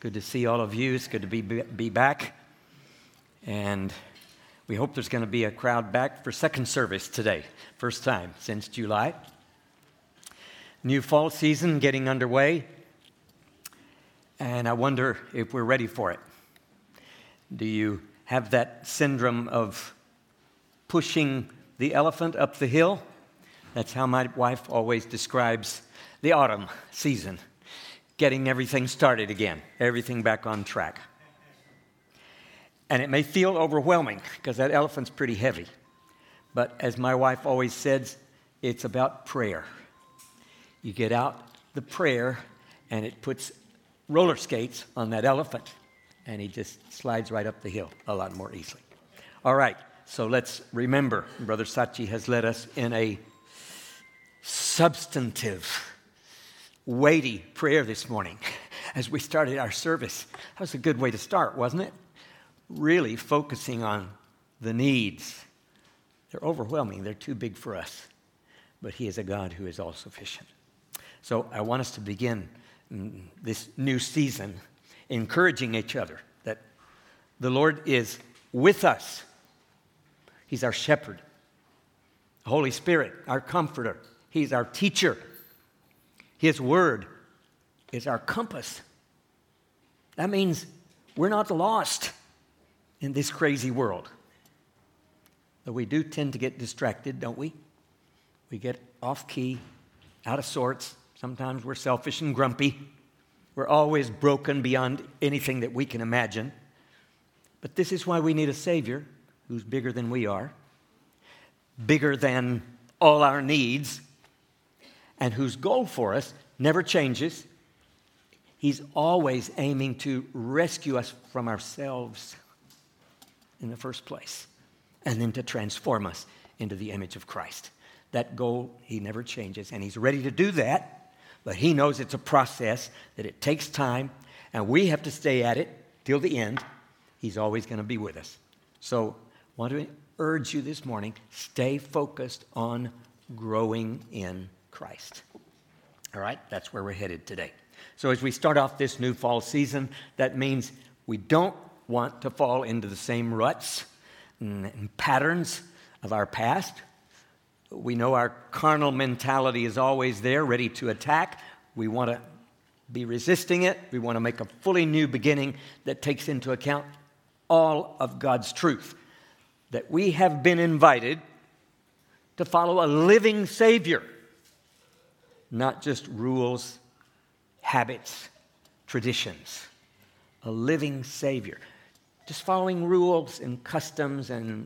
Good to see all of you. It's good to be back. And we hope there's going to be a crowd back for second service today. First time since July. New fall season getting underway. And I wonder if we're ready for it. Do you have that syndrome of pushing the elephant up the hill? That's how my wife always describes the autumn season. Getting everything started again, everything back on track. And it may feel overwhelming because that elephant's pretty heavy. But as my wife always says, it's about prayer. You get out the prayer and it puts roller skates on that elephant and he just slides right up the hill a lot more easily. All right, so let's remember, Brother Sachi has led us in a substantive, weighty prayer this morning as we started our service. That was a good way to start, wasn't it? Really focusing on the needs. They're overwhelming. They're too big for us. But He is a God who is all sufficient. So I want us to begin this new season encouraging each other that the Lord is with us. He's our shepherd. The Holy Spirit, our comforter. He's our teacher. His word is our compass. That means we're not lost in this crazy world. But we do tend to get distracted, don't we? We get off key, out of sorts. Sometimes we're selfish and grumpy. We're always broken beyond anything that we can imagine. But this is why we need a Savior who's bigger than we are, bigger than all our needs, and whose goal for us never changes. He's always aiming to rescue us from ourselves in the first place, and then to transform us into the image of Christ. That goal, He never changes, and He's ready to do that, but He knows it's a process, that it takes time, and we have to stay at it till the end. He's always going to be with us. So I want to urge you this morning, stay focused on growing in Christ. All right, that's where we're headed today. So as we start off this new fall season, that means we don't want to fall into the same ruts and patterns of our past. We know our carnal mentality is always there, ready to attack. We want to be resisting it. We want to make a fully new beginning that takes into account all of God's truth. That we have been invited to follow a living Savior. Not just rules, habits, traditions. A living Savior. Just following rules and customs and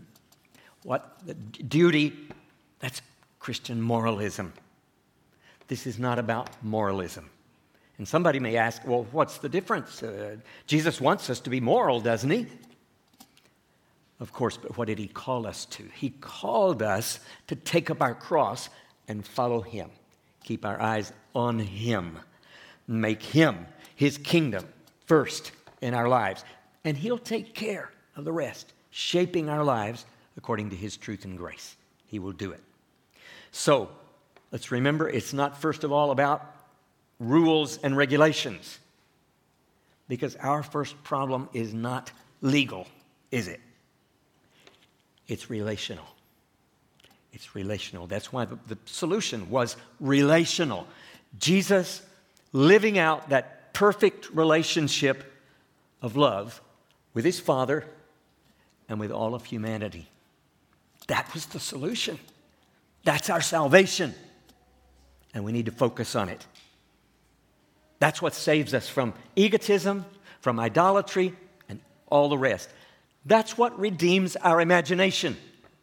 duty, that's Christian moralism. This is not about moralism. And somebody may ask, well, what's the difference? Jesus wants us to be moral, doesn't He? Of course, but what did He call us to? He called us to take up our cross and follow Him. Keep our eyes on Him. Make Him, His kingdom, first in our lives. And He'll take care of the rest, shaping our lives according to His truth and grace. He will do it. So, let's remember, it's not first of all about rules and regulations. Because our first problem is not legal, is it? It's relational. It's relational. That's why the solution was relational. Jesus living out that perfect relationship of love with His Father and with all of humanity. That was the solution. That's our salvation. And we need to focus on it. That's what saves us from egotism, from idolatry, and all the rest. That's what redeems our imagination.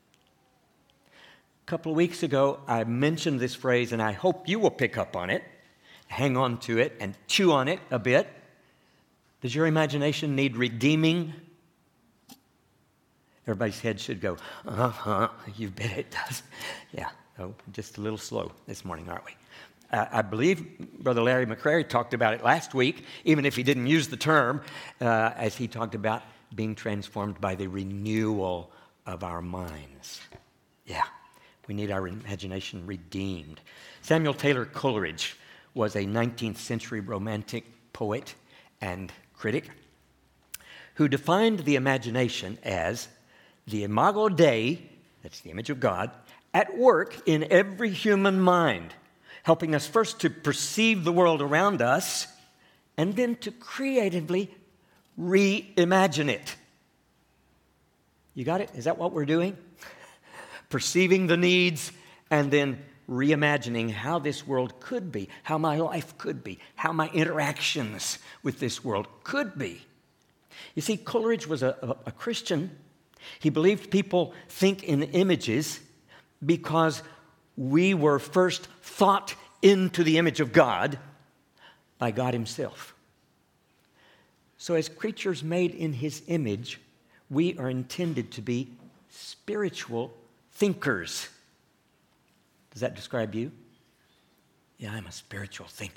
A couple of weeks ago, I mentioned this phrase, and I hope you will pick up on it, hang on to it, and chew on it a bit. Does your imagination need redeeming? Everybody's head should go, you bet it does. Yeah, just a little slow this morning, aren't we? I believe Brother Larry McCrary talked about it last week, even if he didn't use the term, as he talked about being transformed by the renewal of our minds. Yeah. We need our imagination redeemed. Samuel Taylor Coleridge was a 19th century romantic poet and critic, who defined the imagination as the imago Dei, that's the image of God, at work in every human mind, helping us first to perceive the world around us and then to creatively reimagine it. You got it? Is that what we're doing? Perceiving the needs and then reimagining how this world could be, how my life could be, how my interactions with this world could be. You see, Coleridge was a Christian. He believed people think in images because we were first thought into the image of God by God himself. So as creatures made in his image, we are intended to be spiritual thinkers. Does that describe you? Yeah, I'm a spiritual thinker.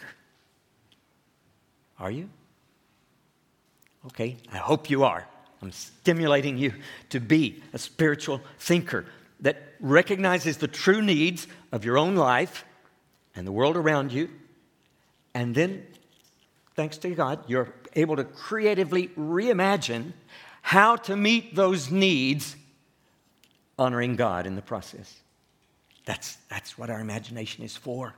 Are you? Okay, I hope you are. I'm stimulating you to be a spiritual thinker that recognizes the true needs of your own life and the world around you. And then, thanks to God, you're able to creatively reimagine how to meet those needs, honoring God in the process. That's what our imagination is for.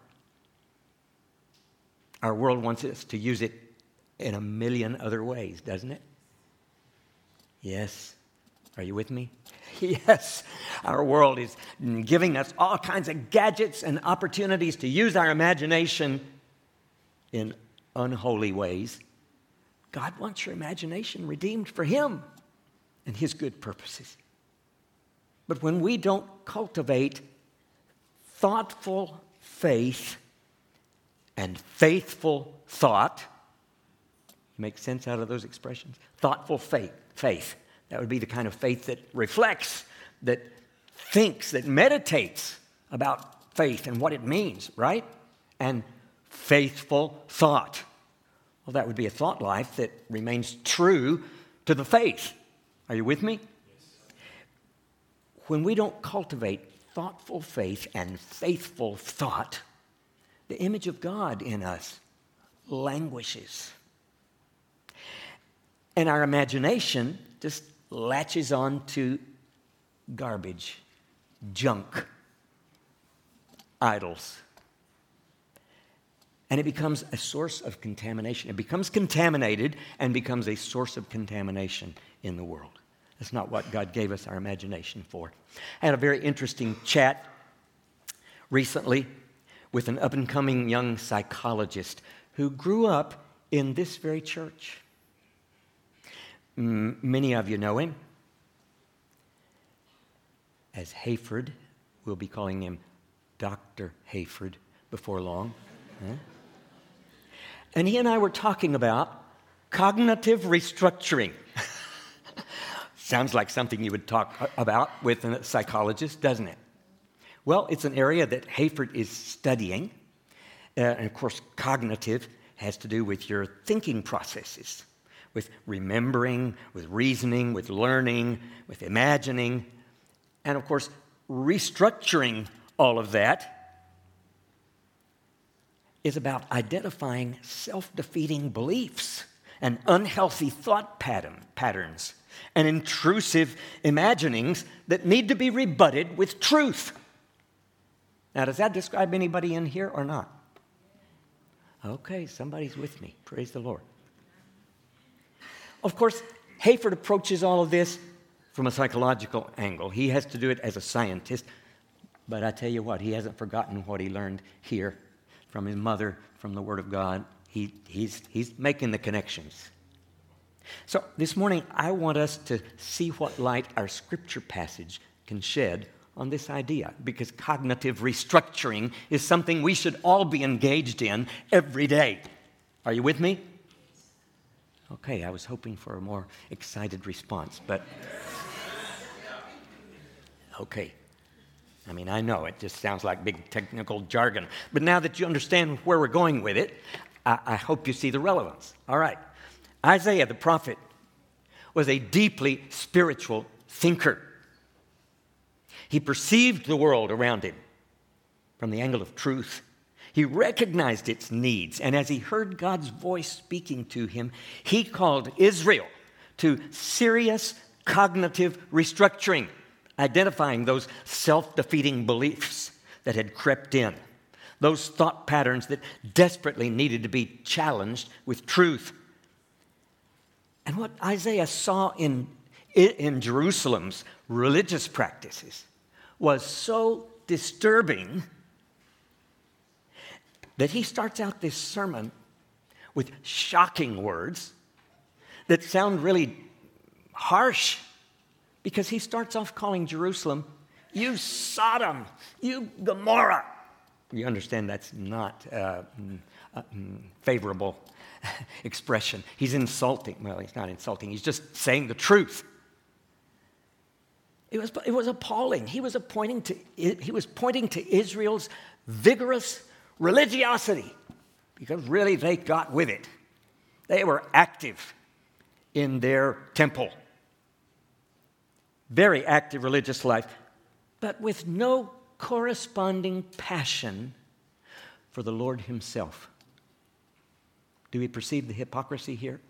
Our world wants us to use it in a million other ways, doesn't it? Yes. Are you with me? Yes. Our world is giving us all kinds of gadgets and opportunities to use our imagination in unholy ways. God wants your imagination redeemed for him and his good purposes. But when we don't cultivate thoughtful faith and faithful thought, you make sense out of those expressions? Thoughtful faith. That would be the kind of faith that reflects, that thinks, that meditates about faith and what it means, right? And faithful thought. Well, that would be a thought life that remains true to the faith. Are you with me? Yes. When we don't cultivate thoughtful faith and faithful thought, the image of God in us languishes. And our imagination just latches on to garbage, junk, idols. And it becomes a source of contamination. It becomes contaminated and becomes a source of contamination in the world. That's not what God gave us our imagination for. I had a very interesting chat recently with an up-and-coming young psychologist who grew up in this very church. Many of you know him as Hayford. We'll be calling him Dr. Hayford before long. And he and I were talking about cognitive restructuring. Sounds like something you would talk about with a psychologist, doesn't it? Well, it's an area that Hayford is studying. And of course, cognitive has to do with your thinking processes, with remembering, with reasoning, with learning, with imagining. And of course, restructuring all of that is about identifying self-defeating beliefs and unhealthy thought patterns and intrusive imaginings that need to be rebutted with truth. Now, does that describe anybody in here or not? Okay, somebody's with me. Praise the Lord. Of course, Hayford approaches all of this from a psychological angle. He has to do it as a scientist. But I tell you what, he hasn't forgotten what he learned here from his mother, from the Word of God. He's making the connections. So this morning, I want us to see what light our Scripture passage can shed on this idea, because cognitive restructuring is something we should all be engaged in every day. Are you with me? Okay, I was hoping for a more excited response, but okay. I mean, I know it just sounds like big technical jargon, but now that you understand where we're going with it, I hope you see the relevance. All right. Isaiah the prophet was a deeply spiritual thinker. He perceived the world around him from the angle of truth. He recognized its needs, and as he heard God's voice speaking to him, he called Israel to serious cognitive restructuring, identifying those self-defeating beliefs that had crept in, those thought patterns that desperately needed to be challenged with truth. And what Isaiah saw in Jerusalem's religious practices was so disturbing that he starts out this sermon with shocking words that sound really harsh, because he starts off calling Jerusalem, "You Sodom, you Gomorrah." You understand that's not a favorable expression. He's insulting. Well, he's not insulting. He's just saying the truth. It was appalling. He was pointing to Israel's vigorous religiosity, because really they got with it. They were active in their temple. Very active religious life, but with no corresponding passion for the Lord himself. Do we perceive the hypocrisy here?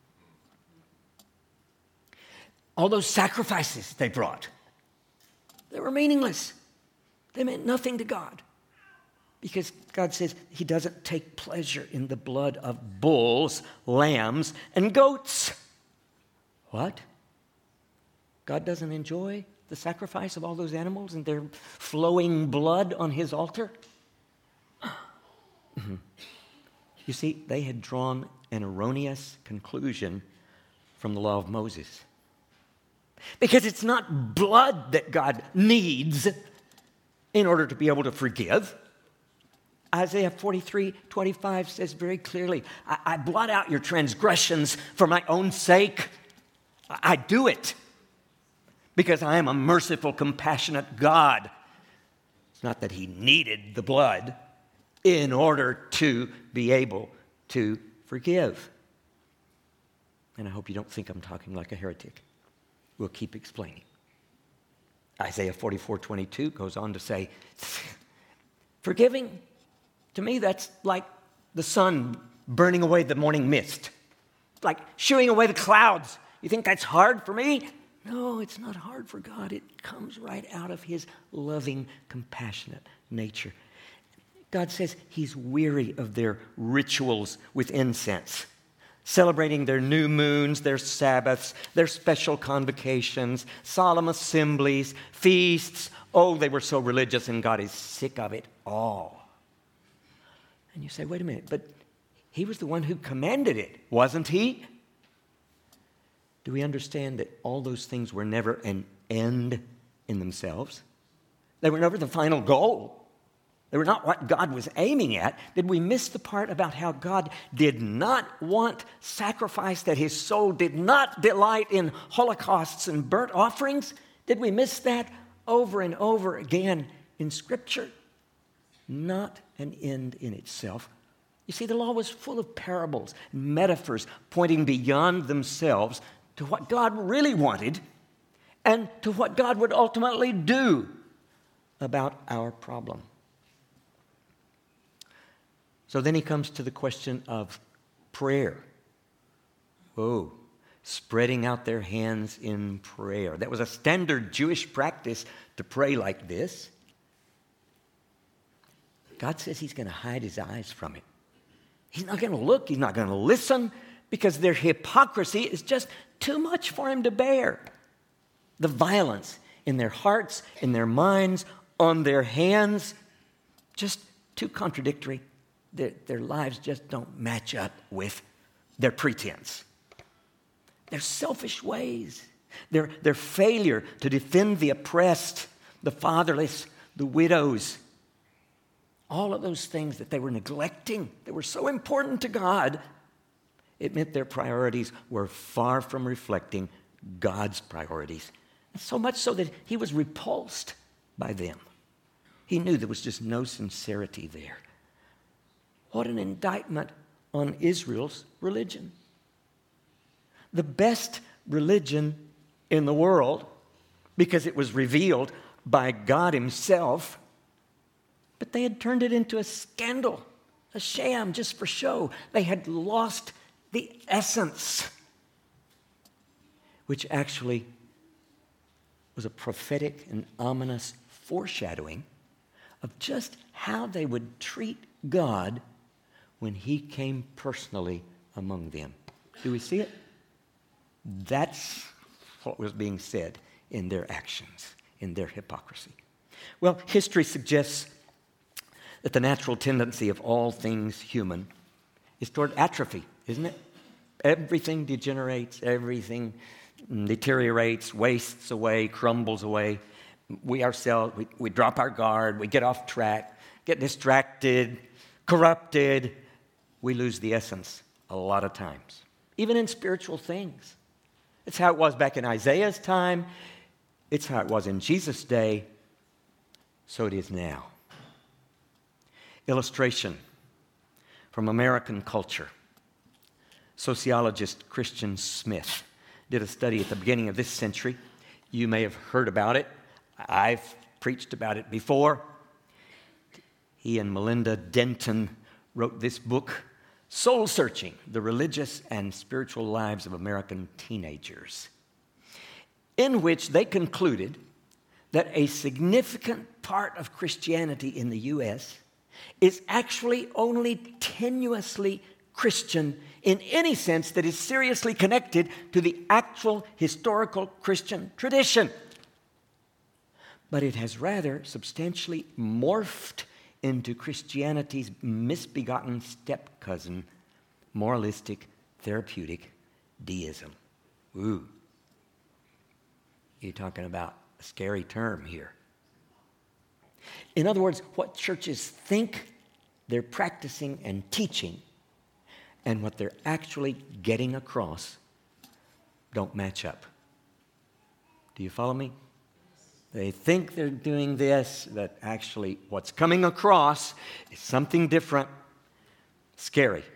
All those sacrifices they brought, they were meaningless. They meant nothing to God, because God says he doesn't take pleasure in the blood of bulls, lambs, and goats. What? God doesn't enjoy the sacrifice of all those animals and their flowing blood on his altar? You see, they had drawn an erroneous conclusion from the law of Moses. Because it's not blood that God needs in order to be able to forgive. Isaiah 43:25 says very clearly, I blot out your transgressions for my own sake. I do it because I am a merciful, compassionate God. It's not that he needed the blood in order to be able to forgive. And I hope you don't think I'm talking like a heretic. We'll keep explaining. Isaiah 44:22 goes on to say, forgiving, to me, that's like the sun burning away the morning mist. It's like shooing away the clouds. You think that's hard for me? No, it's not hard for God. It comes right out of his loving, compassionate nature. God says he's weary of their rituals with incense, celebrating their new moons, their Sabbaths, their special convocations, solemn assemblies, feasts. Oh, they were so religious, and God is sick of it all. And you say, wait a minute, but he was the one who commanded it, wasn't he? Do we understand that all those things were never an end in themselves? They were never the final goal. They were not what God was aiming at. Did we miss the part about how God did not want sacrifice, that his soul did not delight in holocausts and burnt offerings? Did we miss that over and over again in Scripture? Not an end in itself. You see, the law was full of parables, metaphors pointing beyond themselves to what God really wanted and to what God would ultimately do about our problem. So then he comes to the question of prayer. Whoa, spreading out their hands in prayer. That was a standard Jewish practice to pray like this. God says he's going to hide his eyes from it. He's not going to look, he's not going to listen, because their hypocrisy is just too much for him to bear. The violence in their hearts, in their minds, on their hands, just too contradictory. Their lives just don't match up with their pretense. Their selfish ways, their failure to defend the oppressed, the fatherless, the widows, all of those things that they were neglecting, that were so important to God, it meant their priorities were far from reflecting God's priorities. So much so that he was repulsed by them. He knew there was just no sincerity there. What an indictment on Israel's religion. The best religion in the world, because it was revealed by God himself, but they had turned it into a scandal, a sham just for show. They had lost the essence, which actually was a prophetic and ominous foreshadowing of just how they would treat God when he came personally among them. Do we see it? That's what was being said in their actions, in their hypocrisy. Well, history suggests that the natural tendency of all things human is toward atrophy, isn't it? Everything degenerates, everything deteriorates, wastes away, crumbles away. We ourselves, we drop our guard, we get off track, get distracted, corrupted. We lose the essence a lot of times, even in spiritual things. It's how it was back in Isaiah's time. It's how it was in Jesus' day. So it is now. Illustration from American culture. Sociologist Christian Smith did a study at the beginning of this century. You may have heard about it. I've preached about it before. He and Melinda Denton wrote this book, Soul Searching: The Religious and Spiritual Lives of American Teenagers, in which they concluded that a significant part of Christianity in the U.S. is actually only tenuously Christian in any sense that is seriously connected to the actual historical Christian tradition. But it has rather substantially morphed into Christianity's misbegotten step-cousin, moralistic, therapeutic deism. Ooh. You're talking about a scary term here. In other words, what churches think they're practicing and teaching and what they're actually getting across don't match up. Do you follow me? They think they're doing this, but actually what's coming across is something different, scary.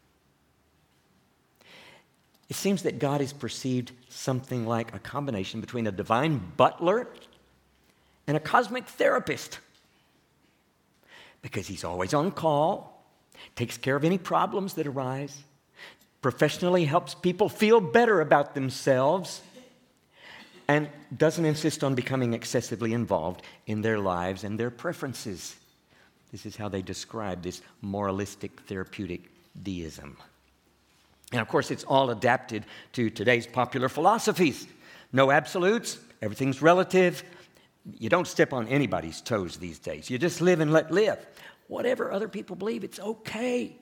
It seems that God is perceived something like a combination between a divine butler and a cosmic therapist, because he's always on call, takes care of any problems that arise, professionally helps people feel better about themselves, and doesn't insist on becoming excessively involved in their lives and their preferences. This is how they describe this moralistic therapeutic deism. And of course, it's all adapted to today's popular philosophies. No absolutes, everything's relative. You don't step on anybody's toes these days. You just live and let live. Whatever other people believe, it's okay.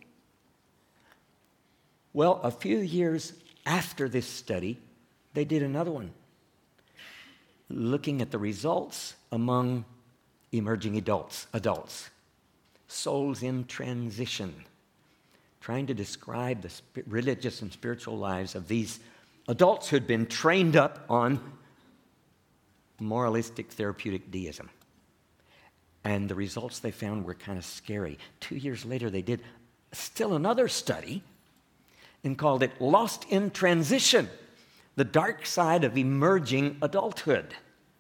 Well, a few years after this study, they did another one, looking at the results among emerging adults, souls in transition, trying to describe the religious and spiritual lives of these adults who'd been trained up on moralistic therapeutic deism. And the results they found were kind of scary. 2 years later, they did still another study and called it Lost in Transition: The Dark Side of Emerging Adulthood.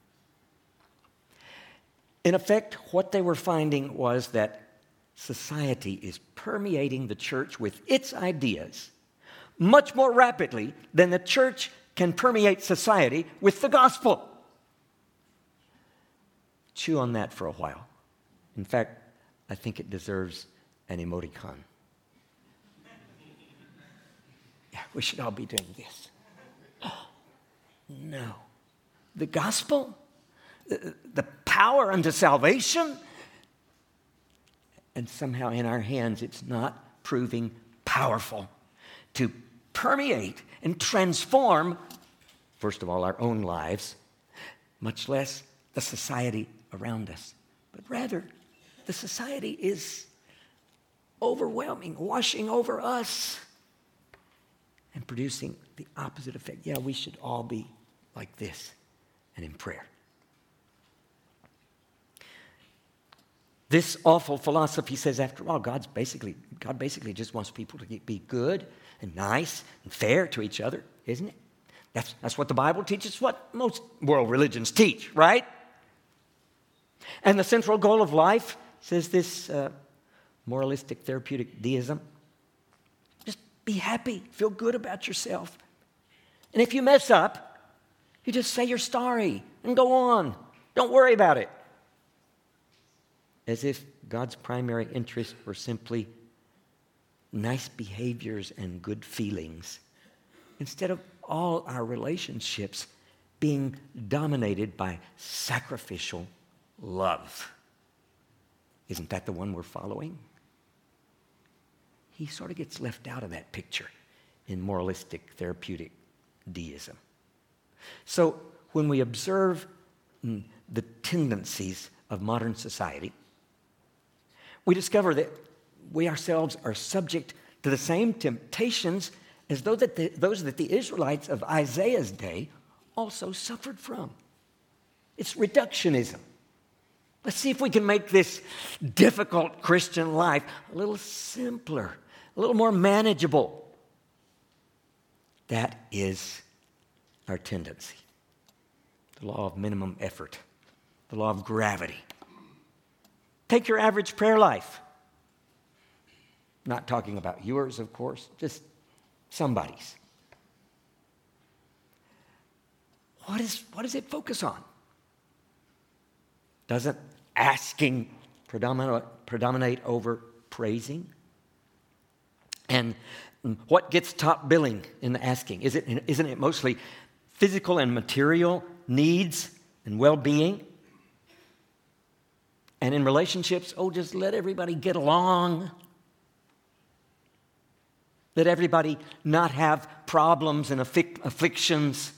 In effect, what they were finding was that society is permeating the church with its ideas much more rapidly than the church can permeate society with the gospel. Chew on that for a while. In fact, I think it deserves an emoticon. Yeah, we should all be doing this. Oh, no. The gospel? The power unto salvation? And somehow in our hands, it's not proving powerful to permeate and transform, first of all, our own lives, much less the society around us. But rather, the society is overwhelming, washing over us, and producing the opposite effect. Yeah, we should all be like this and in prayer. This awful philosophy says, after all, God basically just wants people to be good and nice and fair to each other, isn't it? That's what the Bible teaches, what most world religions teach, right? And the central goal of life says this moralistic therapeutic deism. Just be happy, feel good about yourself. And if you mess up, you just say you're sorry and go on. Don't worry about it. As if God's primary interests were simply nice behaviors and good feelings, instead of all our relationships being dominated by sacrificial love. Isn't that the one we're following? He sort of gets left out of that picture in moralistic therapeutic deism. So when we observe the tendencies of modern society, we discover that we ourselves are subject to the same temptations as those that the Israelites of Isaiah's day also suffered from. It's reductionism. Let's see if we can make this difficult Christian life a little simpler, a little more manageable. That is our tendency. The law of minimum effort, the law of gravity. Take your average prayer life. Not talking about yours, of course, just somebody's. What does it focus on? Doesn't asking predominate over praising? And what gets top billing in the asking? Isn't it mostly physical and material needs and well-being? And in relationships, just let everybody get along. Let everybody not have problems and afflictions.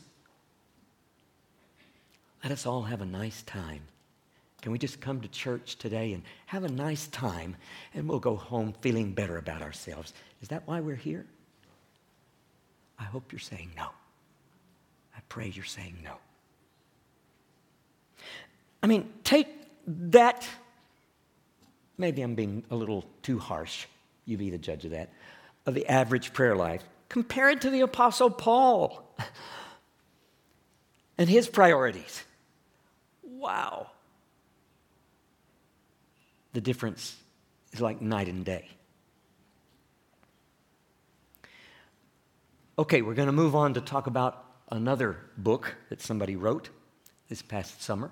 Let us all have a nice time. Can we just come to church today and have a nice time, and we'll go home feeling better about ourselves? Is that why we're here? I hope you're saying no. I pray you're saying no. I mean, take that. Maybe I'm being a little too harsh. You be the judge of that. Of the average prayer life. Compare it to the Apostle Paul and his priorities. Wow. The difference is like night and day. Okay, we're going to move on to talk about another book that somebody wrote this past summer.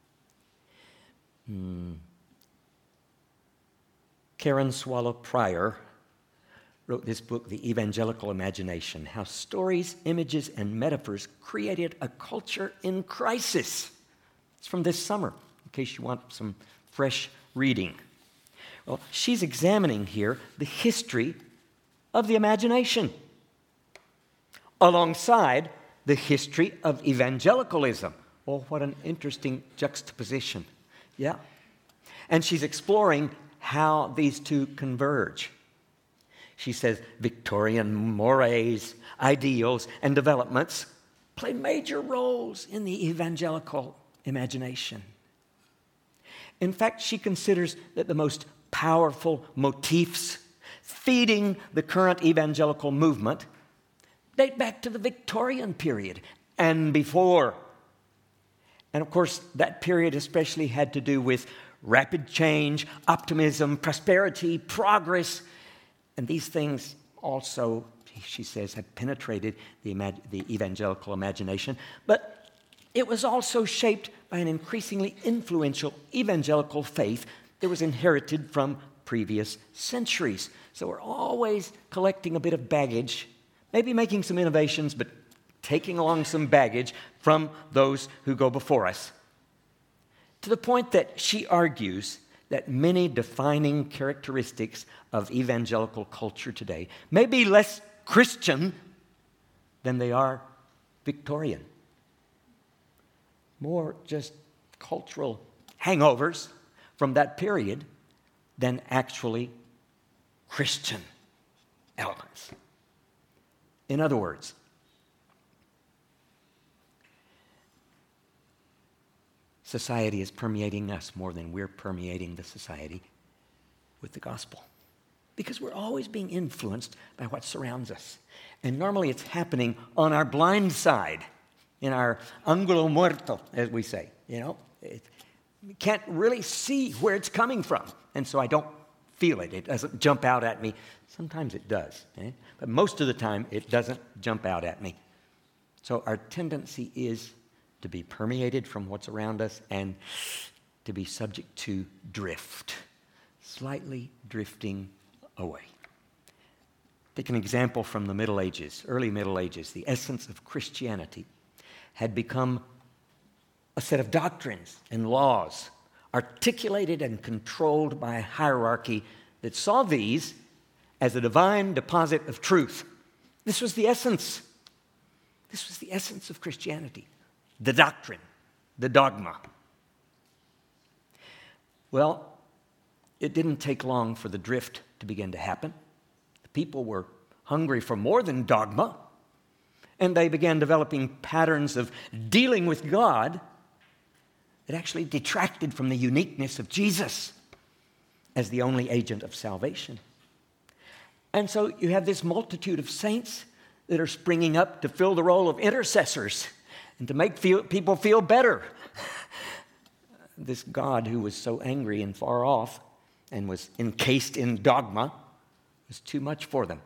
Karen Swallow Prior wrote this book, The Evangelical Imagination, How Stories, Images, and Metaphors Created a Culture in Crisis. It's from this summer, in case you want some fresh reading. Well, she's examining here the history of the imagination alongside the history of evangelicalism. Oh, what an interesting juxtaposition. Yeah. And she's exploring how these two converge. She says Victorian mores, ideals, and developments play major roles in the evangelical imagination. In fact, she considers that the most powerful motifs feeding the current evangelical movement date back to the Victorian period and before. And of course, that period especially had to do with rapid change, optimism, prosperity, progress. And these things also, she says, have penetrated the evangelical imagination. But it was also shaped by an increasingly influential evangelical faith that was inherited from previous centuries. So we're always collecting a bit of baggage, maybe making some innovations, but taking along some baggage from those who go before us. To the point that she argues that many defining characteristics of evangelical culture today may be less Christian than they are Victorian. More just cultural hangovers from that period than actually Christian elements. In other words, society is permeating us more than we're permeating the society with the gospel. Because we're always being influenced by what surrounds us. And normally it's happening on our blind side, in our ángulo muerto, as we say. can't really see where it's coming from. And so I don't feel it. It doesn't jump out at me. Sometimes it does, but most of the time it doesn't jump out at me. So our tendency is to be permeated from what's around us and to be subject to drift, slightly drifting away. Take an example from the Middle Ages, early Middle Ages. The essence of Christianity had become a set of doctrines and laws articulated and controlled by a hierarchy that saw these as a divine deposit of truth. This was the essence. This was the essence of Christianity, the doctrine, the dogma. Well, it didn't take long for the drift to begin to happen. The people were hungry for more than dogma, and they began developing patterns of dealing with God that actually detracted from the uniqueness of Jesus as the only agent of salvation. And so you have this multitude of saints that are springing up to fill the role of intercessors and to make people feel better. This God who was so angry and far off and was encased in dogma was too much for them.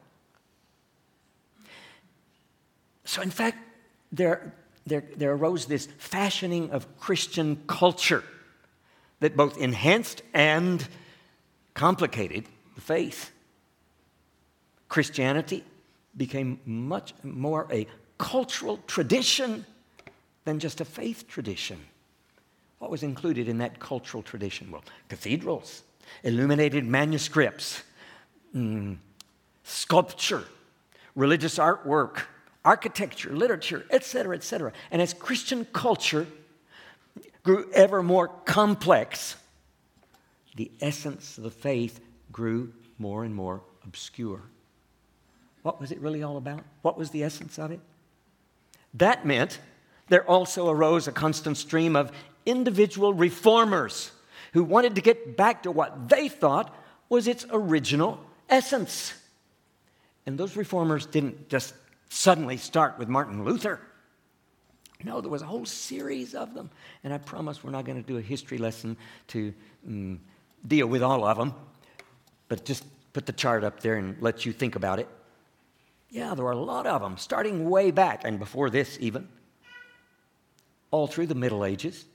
So in fact, there arose this fashioning of Christian culture that both enhanced and complicated the faith. Christianity became much more a cultural tradition than just a faith tradition. What was included in that cultural tradition? Well, cathedrals, illuminated manuscripts, sculpture, religious artwork, architecture, literature, etc., etc. And as Christian culture grew ever more complex, the essence of the faith grew more and more obscure. What was it really all about? What was the essence of it? That meant there also arose a constant stream of individual reformers who wanted to get back to what they thought was its original essence. And those reformers didn't just suddenly start with Martin Luther. No, there was a whole series of them. And I promise we're not going to do a history lesson to deal with all of them, but just put the chart up there and let you think about it. Yeah, there were a lot of them, starting way back, and before this even, all through the Middle Ages,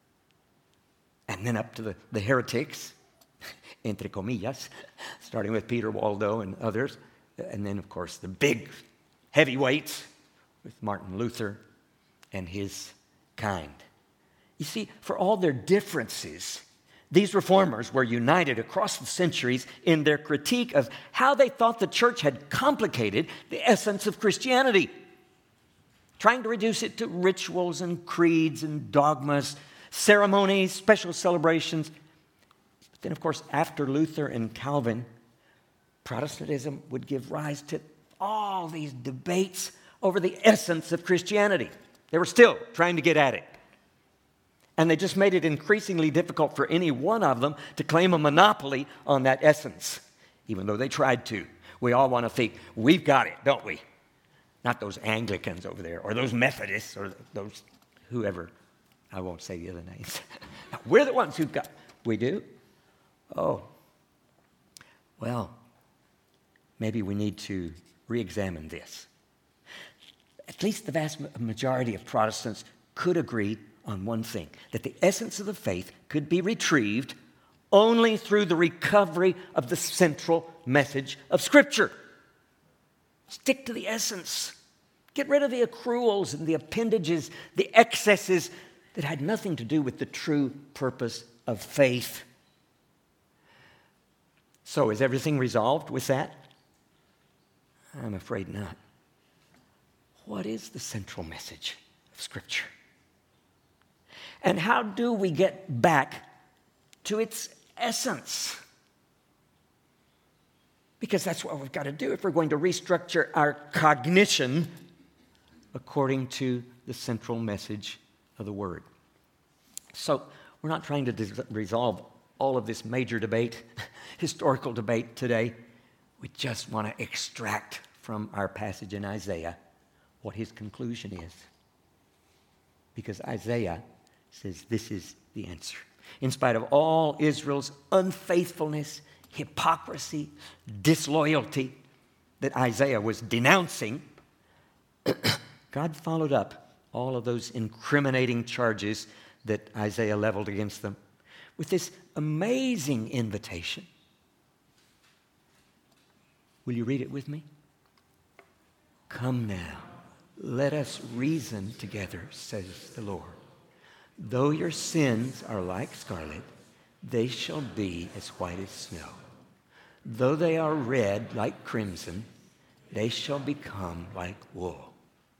and then up to the heretics, entre comillas, starting with Peter Waldo and others, and then, of course, the big heavyweights with Martin Luther and his kind. You see, for all their differences, these reformers were united across the centuries in their critique of how they thought the church had complicated the essence of Christianity, trying to reduce it to rituals and creeds and dogmas, ceremonies, special celebrations. But then, of course, after Luther and Calvin, Protestantism would give rise to all these debates over the essence of Christianity. They were still trying to get at it. And they just made it increasingly difficult for any one of them to claim a monopoly on that essence, even though they tried to. We all want to think, we've got it, don't we? Not those Anglicans over there, or those Methodists, or those whoever. I won't say the other names. We're the ones who've got. We do? Oh. Well, maybe we need to re-examine this. At least the vast majority of Protestants could agree on one thing, that the essence of the faith could be retrieved only through the recovery of the central message of Scripture. Stick to the essence. Get rid of the accruals and the appendages, the excesses that had nothing to do with the true purpose of faith. So, is everything resolved with that? I'm afraid not. What is the central message of Scripture? And how do we get back to its essence? Because that's what we've got to do if we're going to restructure our cognition according to the central message of the Word. So we're not trying to resolve all of this major debate, historical debate today. We just want to extract from our passage in Isaiah what his conclusion is. Because Isaiah says this is the answer. In spite of all Israel's unfaithfulness, hypocrisy, disloyalty that Isaiah was denouncing, God followed up all of those incriminating charges that Isaiah leveled against them with this amazing invitation. Will you read it with me? Come now, let us reason together, says the Lord. Though your sins are like scarlet, they shall be as white as snow. Though they are red like crimson, they shall become like wool.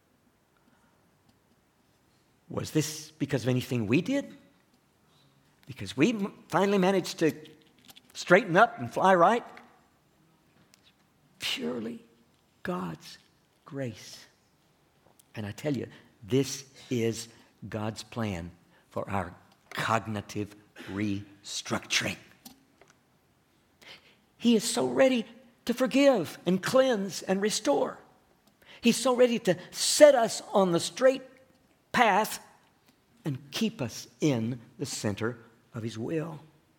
Was this because of anything we did? Because we finally managed to straighten up and fly right? Purely God's grace. And I tell you, this is God's plan for our cognitive restructuring. He is so ready to forgive and cleanse and restore. He's so ready to set us on the straight path and keep us in the center of His will.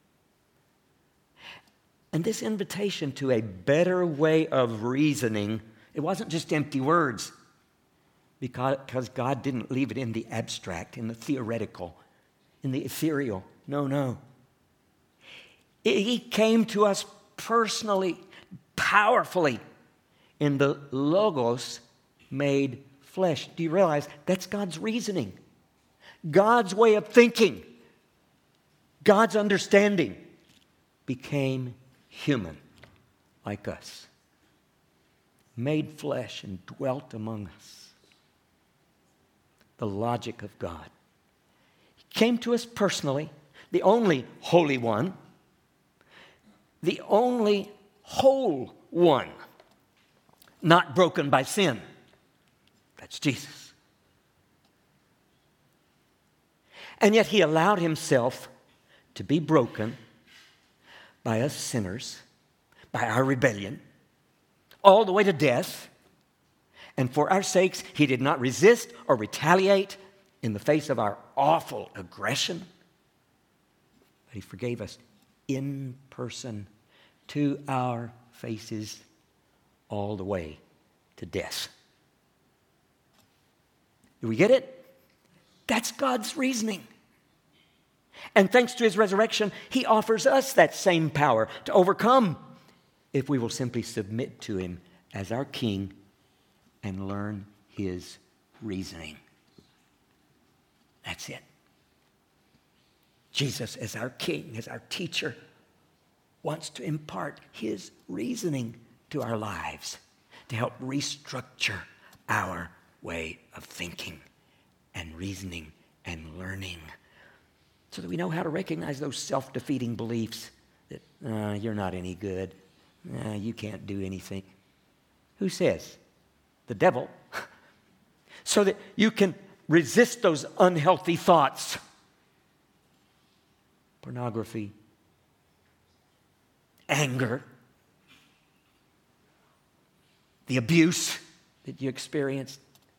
And this invitation to a better way of reasoning, it wasn't just empty words, because God didn't leave it in the abstract, in the theoretical, in the ethereal. No. He came to us personally, powerfully, in the Logos made flesh. Do you realize that's God's reasoning? God's way of thinking, God's understanding became human like us, made flesh and dwelt among us. The logic of God. He came to us personally, the only Holy One, the only whole one, not broken by sin. That's Jesus. And yet He allowed Himself to be broken by us sinners, by our rebellion, all the way to death. And for our sakes, He did not resist or retaliate in the face of our awful aggression. But He forgave us in person, to our faces, all the way to death. Do we get it? That's God's reasoning. And thanks to His resurrection, He offers us that same power to overcome if we will simply submit to Him as our King and learn His reasoning. That's it. Jesus, as our King, as our teacher, wants to impart His reasoning to our lives to help restructure our way of thinking and reasoning and learning so that we know how to recognize those self-defeating beliefs that you're not any good, you can't do anything. Who says? The devil. So that you can resist those unhealthy thoughts. Pornography, anger, the abuse that you experienced.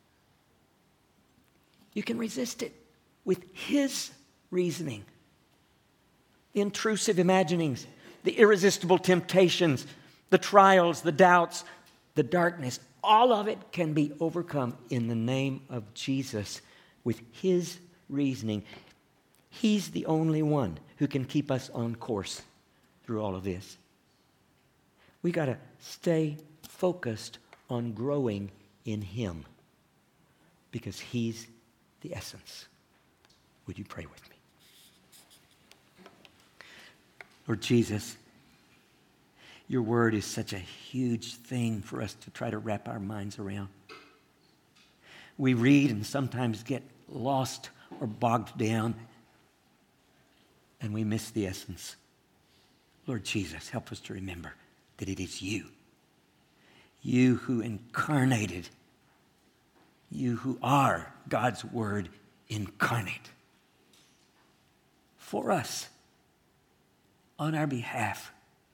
You can resist it with His reasoning. The intrusive imaginings, the irresistible temptations, the trials, the doubts, the darkness, all of it can be overcome in the name of Jesus with His reasoning. He's the only one who can keep us on course through all of this. We got to stay focused on growing in Him because He's the essence. Would you pray with me? Lord Jesus, Your word is such a huge thing for us to try to wrap our minds around. We read and sometimes get lost or bogged down, and we miss the essence. Lord Jesus, help us to remember that it is You who incarnated, You who are God's Word incarnate for us, on our behalf,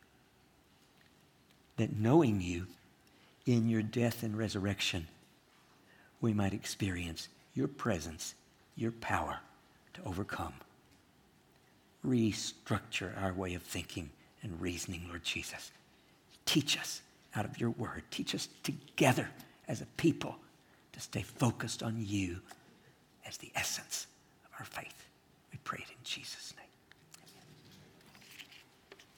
that knowing You in Your death and resurrection, we might experience Your presence, Your power to overcome. restructure our way of thinking and reasoning, Lord Jesus. Teach us out of your word. Teach us together as a people to stay focused on you as the essence of our faith.